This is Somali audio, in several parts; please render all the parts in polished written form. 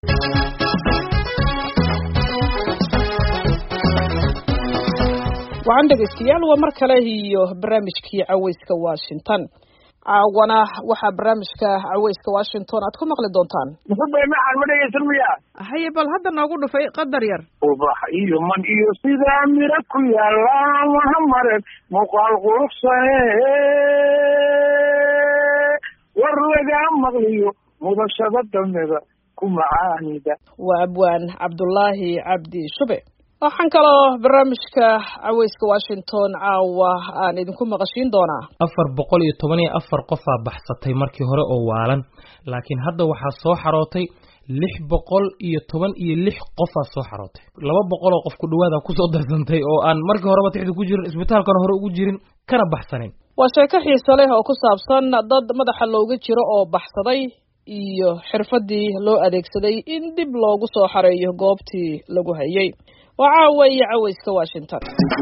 waxaan dhegeystayaal waa mar kale iyo barnaamijkii caweyska Washington caawana waxaa barnaamijka caweyska Washington aad ku maqli doontaan maxaan ma dhegeysan miyaa haye bal hadda noogu dhufay qadar yar ubax iyo man iyo sida mira ku yaala mahamaren muuqaal quruxsane war laga maqliyo mudashada dameda ku macaanida waa abwaan Cabdullaahi Cabdi Shube waxaan kaloo barnaamijka caweyska Washington caawa aan idinku maqashiin doonaa 414 qof baxsatay markii hore oo waalan laakiin hadda waxaa soo xarootay 616 qof soo xarootay 200 oo qof ku dhawaada ku soo darsantay oo aan markii horeba tixda ku jirin isbitaalkan hore ugu jirin kana baxsanin waa sheeko xiiso leh oo ku saabsan dad madaxa looga jiro oo baxsaday iyo xirfadii loo adeegsaday in dib loogu soo xareeyo goobtii lagu hayay وعاوي عويسك واشنطن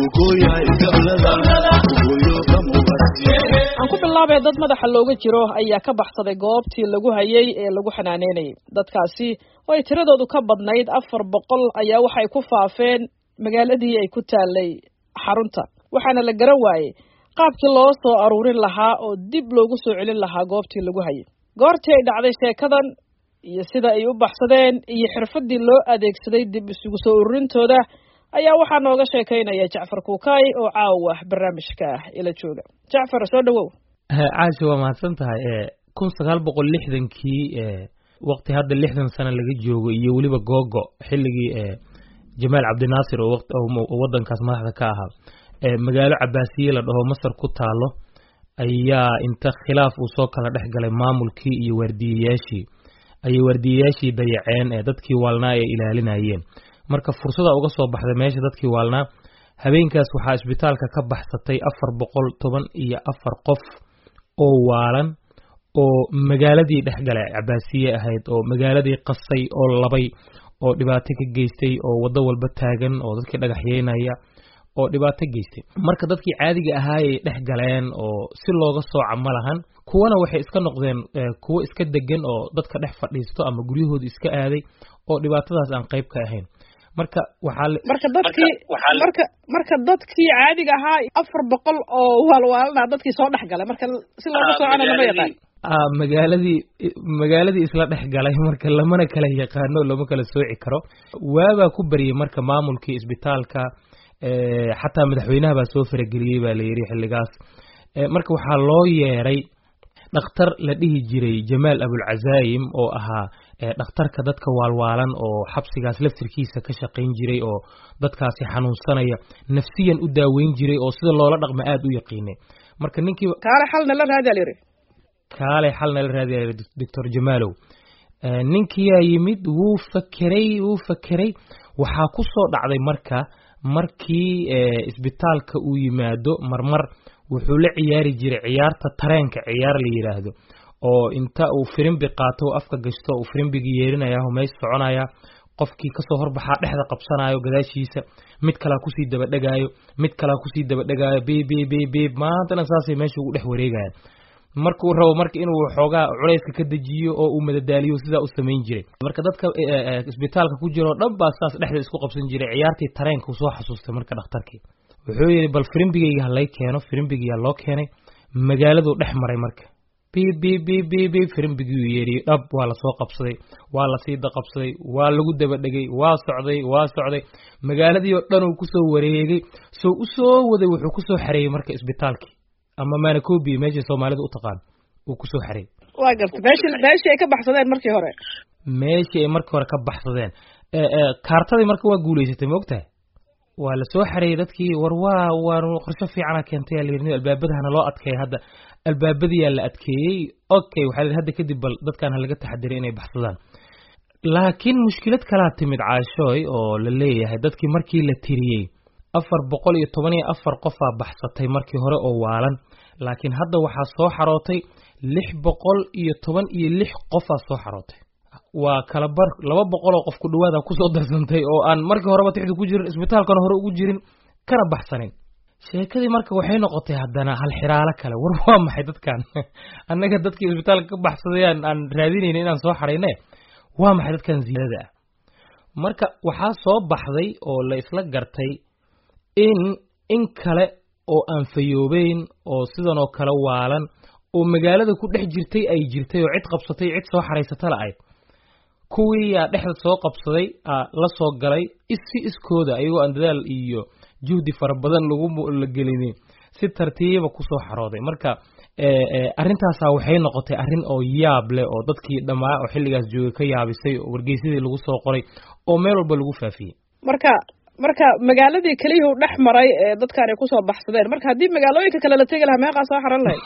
aan ku bilaabay dad madaxa looga jiro ayaa ka baxsaday goobtii lagu hayay ee lagu xanaaneynay dadkaasi oo ay tiradoodu ka badnayd 400 ayaa waxay ku faafeen magaaladii ay ku taalay xarunta waxaana la garan waayay qaabkii loo soo aruurin lahaa oo dib loogu soo celin lahaa goobtii lagu hayay goortii ay dhacday sheekadan iyo sida ay u baxsadeen iyo xirfadii loo adeegsaday dib isugu soo ururintooda ayaa waxaa nooga sheekaynaya Jacfar Kuukay oo caawa barnaamijka ila jooga Jacfar soo dhawow caashi waa mahadsan tahay 1960kii waqti hadda 60 sano laga joogo iyo waliba googo xilligii Jamaal Cabdi Naasir oo waqti wadankaas madaxda ka ahaa magaalo Cabaasiye la dhaho Masar ku taalo ayaa inta khilaaf uu soo kala dhaxgalay maamulkii iyo wardiyayaashii dayaceen ee dadkii waalnaa ay ilaalinayeen marka fursada uga soo baxday meesha dadkii waalnaa habeenkaas waxaa isbitaalka ka baxsatay 414 qof oo waalan oo magaaladii dhexgalay Cabaasiye ahayd oo magaaladii qasay oo labay oo dhibaato ka geystay oo wado walba taagan oo dadkii dhagaxyeynaya oo dhibaato geystay marka dadkii caadiga ahaa ay dhexgaleen oo si looga soo camalahan kuwana waxay iska noqdeen kuwa iska degan oo dadka dhex fadhiisto ama guryahooda iska aaday oo dhibaatadaas aan qayb ka ahayn marka dadkii caadiga ahaa 400 oo walwaalna dadkii soo dhaxgalay marka si looga soo cana lama yaqaan magaaladii isla dhexgalay marka lamana kala yaqaano lama kala sooci karo waaba ku bariyay marka maamulkii isbitaalka xataa madaxweynaha baa soo farageliyay baa la yiri xilligaas marka waxaa loo yeeray dhakhtar la dhihi jiray Jamaal Abul Azaim oo ahaa dhakhtarka dadka waalwaalan oo xabsigaas laftirkiisa ka shaqeyn jiray oo dadkaasi xanuunsanaya nafsiyan u daaweyn jiray oo sida loola dhaqmo aad u yaqiinay marka ninkii kaale xalna la raadiyay Dr. Jamaalow ninkii yimid wuu fakiray waxaa ku soo dhacday markii isbitaalka uu yimaado marmar wuxuu la ciyaari jiray ciyaarta tareenka ciyaar la yiraahdo oo inta uu firimbi qaato afka gashto uu firimbiga yeerinaya oo mees soconaya qofkii ka soo horbaxa dhexda qabsanayo gadaashiisa mid kale ku sii daba dhagaayo beep maantana saasay meesha ugu dhex wareegayaan markuu rabo inuu xoogaa culayska ka dajiyo oo uu madadaaliyo sida uu sameyn jiray marka dadka isbitaalka ku jiro dhan baa saas dhexda isku qabsan jiray ciyaartii tareenka uu soo xasuustay marka dhakhtarkii wuxuu yiri bal firimbigayga halay keeno firimbiga loo keenay magaaladu dhex maray marka beep firimbigii yeeri dhab waa la soo qabsaday waa la sii qabsaday waa lagu daba dhagay waa socday magaaladii oo dhan uu ku soo wareegay soo u soo waday wuxuu ku soo xareeyay marka isbitaalkii ama Manakobi meesha Soomaalidu u taqaan uu ku soo xareeyay waa gartay meeshii ay ka baxsadeen markii hore ka baxsadeen kaartadii marka waa guuleysatay ma ogtahay waa la soo xareeyay dadkii waa qorshe fiican keentay albaabadana loo adkeeyay hadda albaabadii la adkeeyay okay waxa hadda kadib bal dadkan laga taxadiray inay baxsadaan laakiin mushkilad kala timid caashooy oo la leeyahay dadkii markii la tiriyay 414 qof baxsatay markii hore oo waalan laakiin hadda waxaa soo xarootay 616 qof soo xarootay waa kala bar 200 oo qof ku dhawaada ku soo darsantay oo aan markii horeba tixda ku jirin isbitaalkan hore ugu jirin kana baxsanin sheekadii marka waxay noqotay haddana hal xiraalo kale war waa maxay dadkan annaga dadkii isbitaalka ka baxsadayaan aan raadinayna inaan soo xareynay waa maxay dadkan ziyaadada ah marka waxaa soo baxday oo la isla gartay in kale oo aan fayoobeyn oo sidan oo kale waalan oo magaalada ku dhex jirtay ay jirtay oo cid qabsatay cid soo xaraysata la'ayd kuwii yaa dhexda soo qabsaday la soo galay iskooda ayagoo aan dadaal iyo juhdi fara badan la gelinin si tartiiba ku soo xarooday marka arrintaasaa waxay noqotay arrin oo yaab leh oo dadkii dhammaa oo xilligaas joogay ka yaabisay oo wargeysadii lagu soo qoray oo meel walba lagu faafiyey marka magaaladii keliya u dhex maray ee dadkaan ay kusoo baxsadeen marka haddii magaalooyinka kale la tegi lahaa meeqaa soo xaran lahayd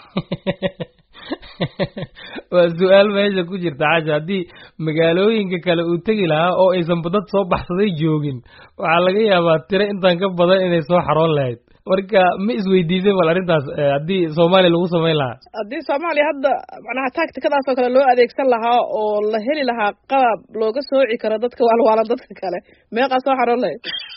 waa su-aal meesha ku jirta casha haddii magaalooyinka kale uu tegi lahaa oo aysanba dad soo baxsaday joogin waxaa laga yaabaa tiro intaan ka badan inay soo xaroon lahayd marka ma isweydiisay bal arrintaas haddii soomaaliya lagu samayn lahaa haddii soomaaliya hadda macnaha tacticadaas oo kale loo adeegsan lahaa oo la heli lahaa qaab looga sooci karo dadka waalwaalan dadka kale meeqaa soo xaroon lahayd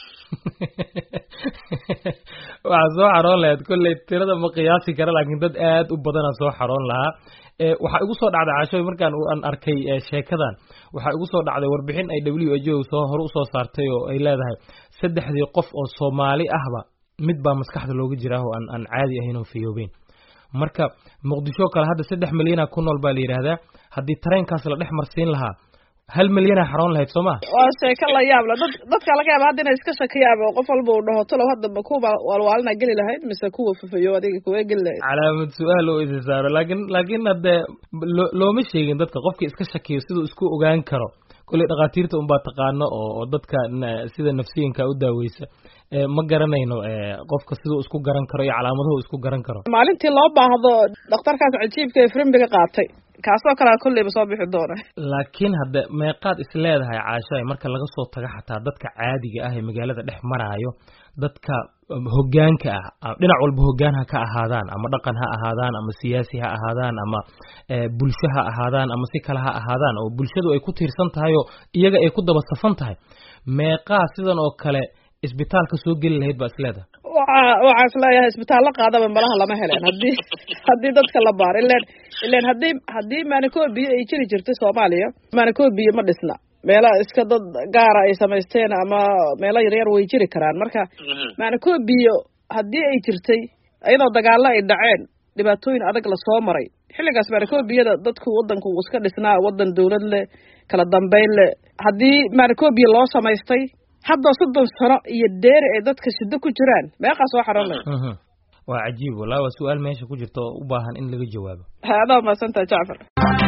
waxaa soo xaroon lahayd kolley tirada ma qiyaasi kara laakiin dad aad u badana soo xaroon lahaa waxaa igu soo dhacday cashoy markaan aan arkay sheekadan waxaa igu soo dhacday warbixin ay WHO hore usoo saartay oo ay leedahay 3 qof oo Soomaali ahba mid baa maskaxda looga jiraa oo aan caadi ahayn oo fiyoobeyn marka muqdisho kale hadda 3 milyan ku nool baa la yiraahdaa haddii tareenkaas la dhex marsiin lahaa 1 milyan xaroon lahayd Soomaa waa sheeko la yaab leh dadka laga yaabo hadda inay iska shakiyaan oo qof walba uu dhaho talow hadda ma kuwa waalwaalna gali lahayd mise kuwa fafayo adiga kuwa gali lahayd calaamad su'aal oo isa saaro laakiin hadda looma sheegin dadka qofkii iska shakiyo sidoo isku ogaan karo kulli dhaqaatiirta un baa taqaano oo dadka sida nafsiyanka u daaweysa ma garanayno qofka sidoo isku garan karo iyo calaamadaha isku garan karo maalintii loo baahdo dhakhtarkaas cajiibka ee frimbiga qaatay kaasoo kale kulliba soo bixi doona laakiin hadda meeqaad is leedahay caashay marka laga soo tago xataa dadka caadiga ah ee magaalada dhex maraayo dadka hoggaanka ah dhinac walba hoggaan ha ka ahaadaan ama dhaqan ha ahaadaan ama siyaasi ha ahaadaan ama bulsho ha ahaadaan ama si kale ha ahaadaan oo bulshadu ay ku tiirsan tahay oo iyaga ay ku daba safan tahay meeqaa sidan oo kale isbitaalka soo geli lahayd baa isleedahay waxaa isleeyahay isbitaallo qaadaba malaha lama heleen haddii dadka la baaro ileen haddii maanakobiyo ay jiri jirtay Soomaaliya maanakobiyo ma dhisna meelo iska dad gaara ay samaysteen ama meelo yaryar way jiri karaan marka maanakobiyo haddii ay jirtay iyadoo dagaalo ay dhaceen dhibaatooyin adag la soo maray xilligaas maanakobiyada dadku wadanku uu iska dhisnaa wadan dawlad leh kala dambeyn leh haddii maanakobiyo loo samaystay hadda 30 sano iyo dheeri ay dadka shida ku jiraan meeqa soo xaroon leh waa cajiib walaa waa su'aal meesha ku jirto u baahan in laga jawaabo hada ma santa Jaafar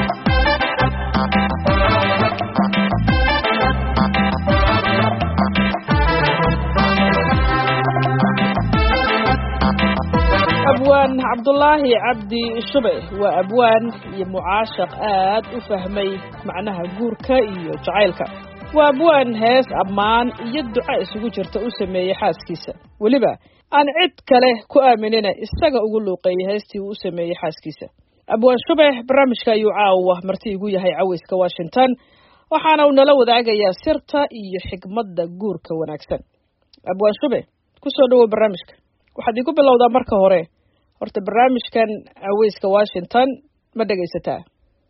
abwaan Cabdullaahi Cabdi Shube waa abwaan iyo mucaashaq aad u fahmay macnaha guurka iyo jacaylka waa abwaan hees ammaan iyo duca isugu jirta u sameeyay xaaskiisa waliba aan cid kale ku aaminina isaga ugu luuqeeyay heestii uu sameeyay xaaskiisa abwaan Shube barnaamijka ayuu caawa marti igu yahay cawayska Washington waxaana uu nala wadaagayaa sirta iyo xigmadda guurka wanaagsan abwaan Shube ku soo dhawow barnaamijka waxaad igu bilowdaa marka hore horta barnaamijkan cawayska Washington ma dhageysataa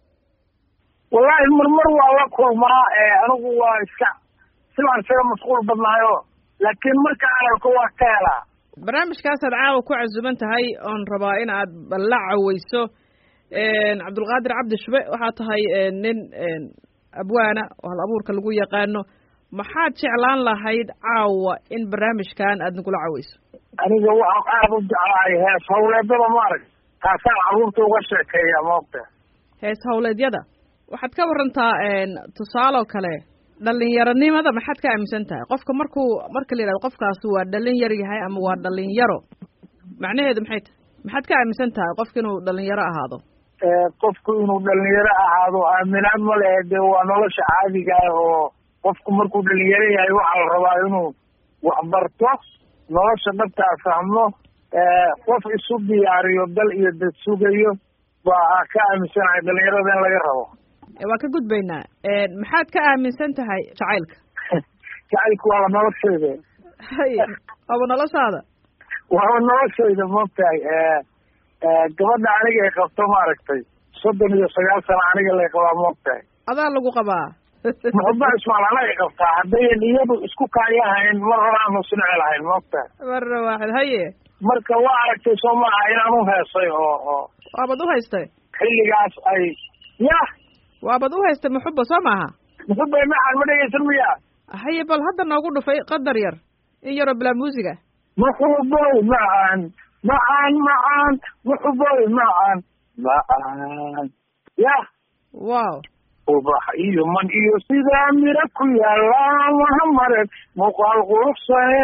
والله مرمر والله كل ما أنا هو إسكع سمعت شيء مسؤول بالنايو لكن مركا على القوة كلا برنامج كاس العاو كعزبنت هاي أن ربائنا بلع عويسو عبد القادر عبد الشبه وحط هاي نن أبوانا وهالأبور كالقوة يقانو ما حد شعلان لهايد عاو إن برنامج كان أدنقول عويسو أنا جو أعرض على هاي هولاد بلا مارك كاسان عروض وغشة كيا موقع هاي هولاد يدا waxaad ka warantaa tusaale kale dhalinyaronimada maxaad ka aaminsan tahay qofka marka la yiraahdo qofkaas waa dhalin yar yahay ama waa dhalin yaro macnaheedu maxaad ka aaminsan tahay qofka inuu dhalin yaro ahaado qofku inuu dhalin yaro ahaado aaminaad ma leeyahay waa nolosha caadiga ah oo qofku markuu dhalin yaro yahay waxa la rabaa inuu wax barto nolosha dhabta fahmo qof isu diyaariyo dal iyo dad sugayo waa ka aaminsanahay dhalinyarada in laga rabo waa ka gudbaynaa maxaad ka aaminsan tahay jacaylka jacaylku waa noloshayda waa noloshaada waa noloshayda maogtahay gabadha aniga ay qabto maaragtay 39 sano aniga lay qabaa maogtahay adaa lagu qabaa muxuba ismaalana qabtaa haddayan iyadu isku kaayahayn mar horaanu sinci lahayn moogta marna waaxid haye marka waa aragtay soo maaha inaan u heesay oo waabad u haystay xilligaas ay yah waabad u haystay muxuba soo maaha muxuba maxaan ma dhegaysan miya haye bal hadda noogu dhufay qadar yar in yaroo bilaa muusiga muxuboy macaan macaan macaan muxuboy macaan macaan yah wow ubax iyo man iyo sidaa mira ku yaala mahamareg muuqaal quruxsane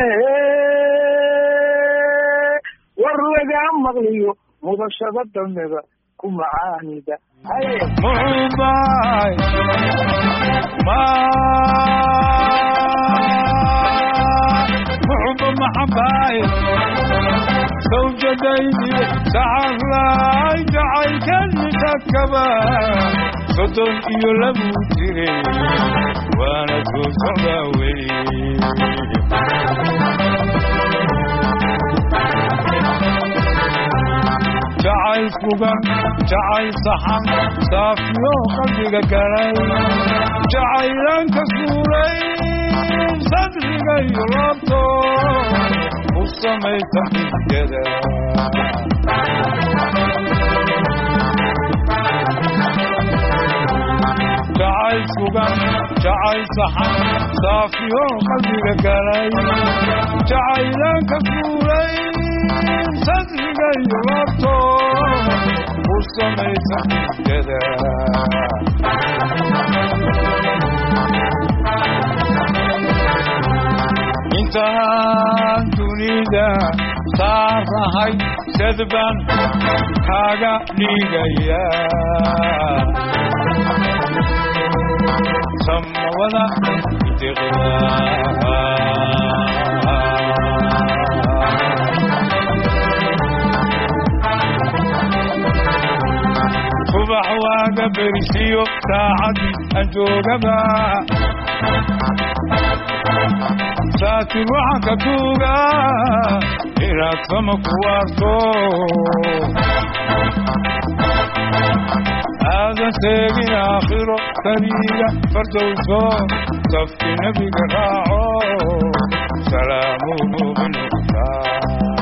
war lagaa maqliyo mudashada damida ku macaanida muxubay muxuba maxabay sawjadaydi saxarlaay jacaylkanikakaba sodon iyo labuu jiray waana soo socdaa wey jacayl sugan jacayl saxan saafiyo qalbiga galay jacaylaan ka suuray sadriga iyo laabto u samaysa xigada jacayl sugan jacayl saxan saafiyo qalbiga galay jacaylaan ka suuray sadriga iyo laabto u samaysa xigada intaan dunida saarahay sadban kaaga dhigaya samawada idiqdaa subax waaga berisiyo saacadii aan joogaba saatir waxaan ka tuugaa inaad sama ku waarto aadan seegin aakhiro kariga fardowso safki nebiga raaco salaamuhu bilmuqtaa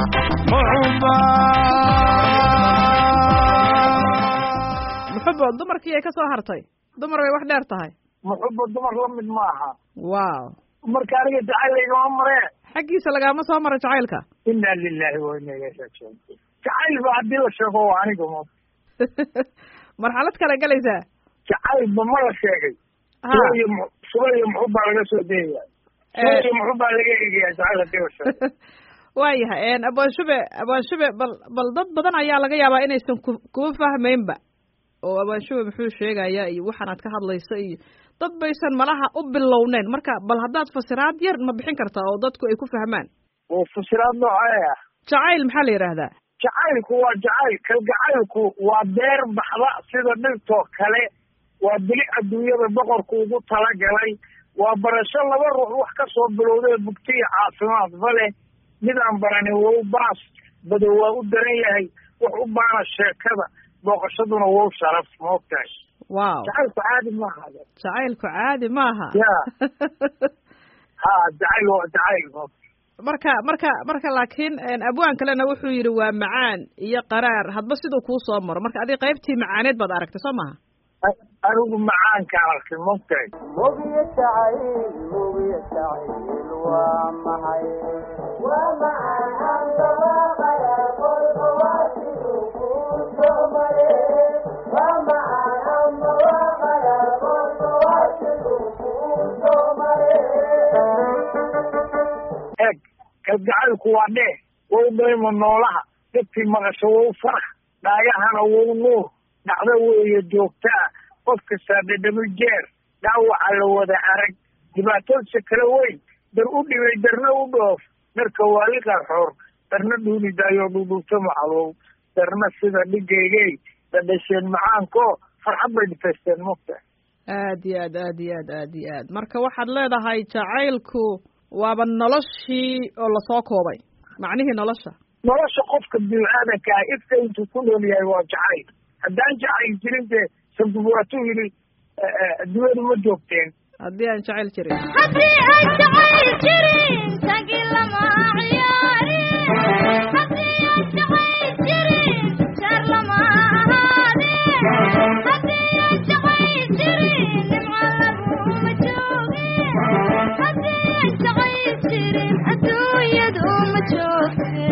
muxubo dumarkii ay ka soo hartay dumar way wax dheer tahay muxubo dumar la mid maaha wow marka aniga jacayl igama maree xaggiisa lagaama soo maro jacaylka inna lilahi wa inna ilayhi raaji'uun jacayl ba haddii la sheego waa aniga mo marxalad kale galaysaa jacayl ba ma la sheegay subayo muxubbaa laga soo dayaya subayo muxubbaa laga egaya jacayl haddii la sheego waayahay abwaanshube bal dad badan ayaa laga yaabaa inaysan kuba fahmaynba oo abwaanshube muxuu sheegayaa iyo waxaanaad ka hadlaysa iyo dad baysan malaha u bilowneyn marka bal haddaad fasiraad yar ma bixin kartaa oo dadku ay ku fahmaan oo fasiraad noocee ah jacayl maxaa la yidhaahdaa jacaylku waa jacayl kalgacaylku waa beer baxda sida dhirtoo kale waa bili adduunyada boqorku ugu talagalay waa barasho laba ruux wax ka soo bilowday bugtiya caafimaadba leh mid aan baranin wow baas badow waa u daran yahay wax u baana sheekada booqashaduna wow sharaf maogtahay wow jacaylku caadi maaha jacaylku caadi maaha ya ha jacayl waa jacayl marka laakiin abwaan kalena wuxuu yidhi waa macaan iyo qaraar hadba siduu kuu soo maro marka adiga qaybtii macaaneed baad aragtay soo maha anigu macaankaan arkay maogtahay mugiya jacayl waa maxay waa macaan dawaaqaya qolka waa siduu kuu soo mare waa macaan dawaaqaya qolka waa siduu kuu soo mare eeg kalgacaylku waa dheh wow daymo noolaha dadkii maqasho wow farax dhaagahana wow nuur dhacdo weeye joogtaa qof kastaa dhadhamo jeer dhaawaca la wada arag dhibaatoodsa kala weyn dar u dhibay darna u dhoof dharka waali qarxoor darna dhuunidaayoo dhudhuubto macalow darna sida dhigaygay dhadhasheen macaanko farxad bay dhitaysteen mugta aad iyo aad marka waxaad leedahay jacaylku waaba noloshii oo lasoo koobay macnihii nolosha qofka bini-aadanka ah ifka intuu ku nool yahay waa jacayl haddaan jacayl jirin dee sandubuatuu yidhi adduunyadu ma joogteen haddii aan jecel jirin haddii aan jecel jirin tagi lama ciyaari haddii aan jecel jirin jar lama ahaade haddii aan jecel jirin nimco laguma jooge haddii aan jecel jirin adduunyadu ma joogte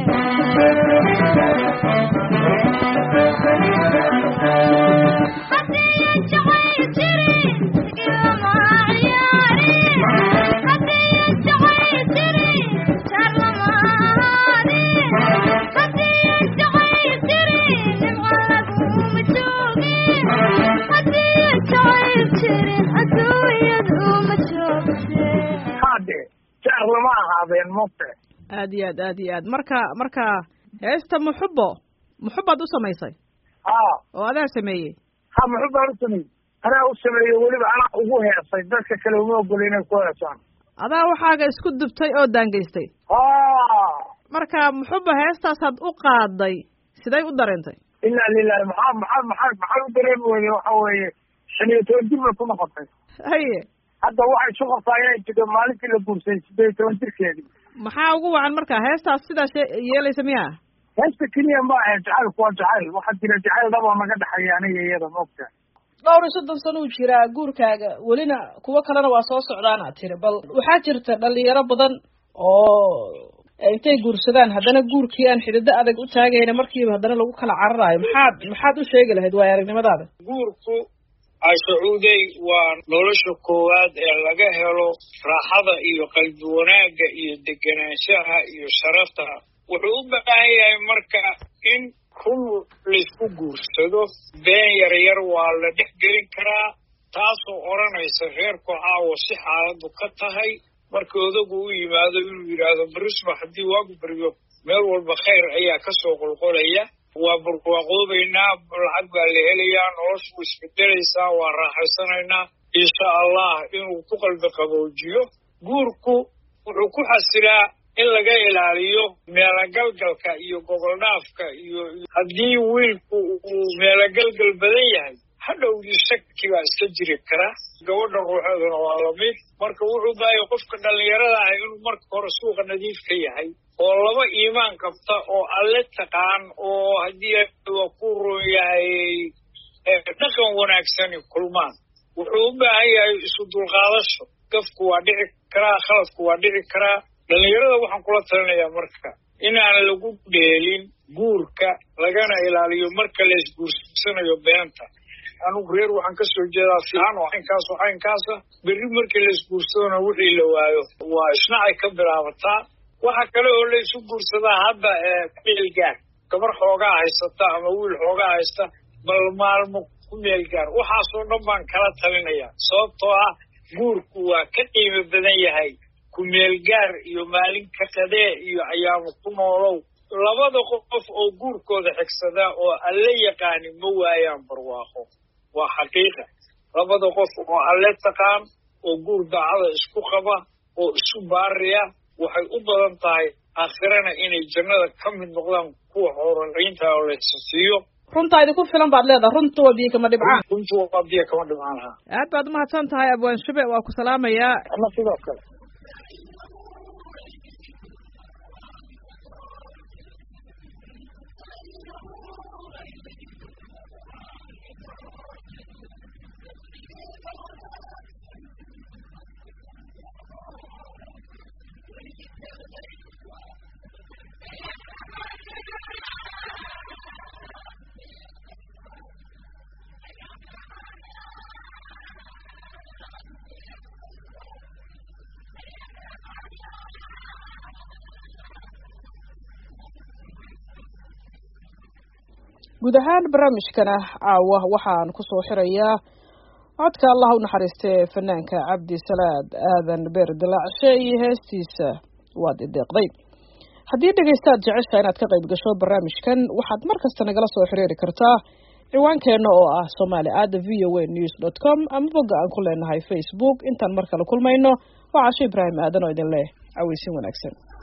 haddii aan jecel jirin tagi lama ciyaari haddii aan jecel jirin jar lama ahaade haddii aan jecel jirin nimco laguma jooge haddii aan jecel jirin adduunyadu ma joogte hade jaar lama ahaadeen mugte aad iyo aad marka heesta muxubbaad u samaysay haa oo adaa sameeyey ha muxuu baan u sameeyey anaa u sameeyey weliba anaa ugu heesay dadka kale uma ogolo inay ku heesaan adaa waxaaga isku dubtay oo daangaystay haa marka muxubba heestaasaad u qaaday siday u dareentay ilaa lilahi maxaa u dareemi weyde waxa weeye 15 jir bay ku noqotay haye hadda waxay shuqurtaa inay jiro maalintii la guursay 18 jirkeedii maxaa ugu wacan marka heestaas sidaas yeelaysa miya heesta keliya ma ahe jacaylku waa jacayl waxaa jira jacayl dhaboo naga dhexeeya aniga iyada maogta 30 sano uu jiraa guurkaaga welina kuwo kalena waa soo socdaana tiri bal waxaa jirta dhalinyaro badan oo intay guursadaan haddana guurkii aan xididdo adag u taagayna markiiba haddana lagu kala cararaayo maxaad u sheegi lahayd waay aragnimadaada guurku cashacuuday waa nolosha koowaad ee laga helo raaxada iyo qalbi wanaagga iyo degenaanshaha iyo sharafta wuxuu u baahan yahay marka in run laysku guursado been yaryar waa la dhex gelin karaa taasoo odhanaysa reerku caawo si xaaladdu ka tahay marka odagu u yimaado inuu yidhaahdo barisma haddii waagu beriyo meel walba khayr ayaa ka soo qolqolaya waa barwaaqoobaynaa lacag baa la helayaa noloshu isbedelaysaa waa raaxaysanaynaa insha allah inuu ku qalbi qaboojiyo guurku wuxuu ku xasilaa in laga ilaaliyo meelagalgalka iyo goboldhaafka iyo haddii wiilku uu meelagalgal badan yahay hadhowdii shaki baa iska jiri kara gabadha ruuxeeduna waa lamid marka wuxuu baayay qofka dhallinyarada ah inuu marka hore suuqa nadiif ka yahay oo laba iimaan qabta oo alle taqaan oo haddii waa ku roon yahay dhaqan wanaagsani kulmaan wuxuu u baahan yahay isu dulqaadasho gafku waa dhici karaa khaladku waa dhici karaa dhallinyarada waxaan kula talinayaa marka inaan lagu dheelin guurka lagana ilaaliyo marka la isguursanayo beenta anugu reer waxaan ka soo jeedaa fiican oo caynkaasa berri markii la isguursadona wixii la waayo waa isnacay ka bilaabataa waxa kale oo la isu guursadaa hadda meelgaar gabar xoogaa haysata ama wiil xoogaa haysta bal maalmo ku meelgaar waxaasoo dhan baan kala talinayaa sababtoo ah guurku waa ka qiimo badan yahay ku meelgaar iyo maalin ka qadee iyo ayaamo ku noolow labada qof oo guurkooda xigsadaa oo alle yaqaani ma waayaan barwaaqo waa xaqiiqa labada qof oo alle taqaan oo guur daacada isku qaba oo isu baariya waxay u badan tahay aakhirana inay jannada ka mid noqdaan kuwa horanriinta oo la siiyo runtaa idinku filan baad leedahay runta waa biyo kama dhibcaan runtu waa biyo kama dhibcaan ha aad baad umahadsan tahay abwaan shube waa ku salaamayaa ama sidoo kale guud ahaan barnaamijkana caawa waxaan ku soo xirayaa codka allah u naxariistee fanaanka cabdisalaad aadan beer dilaacshe iyo heestiisa waad ideeqday haddii dhegaystaad jecesha inaad ka qayb gasho barnaamijkan waxaad mar kasta nagala soo xiriiri kartaa ciwaankeenna oo ah somali@voanews.com ama bogga aan ku leenahay Facebook intaan mar kale kulmayno waa casho Ibraahim aadan oo idin leh cawaysin wanaagsan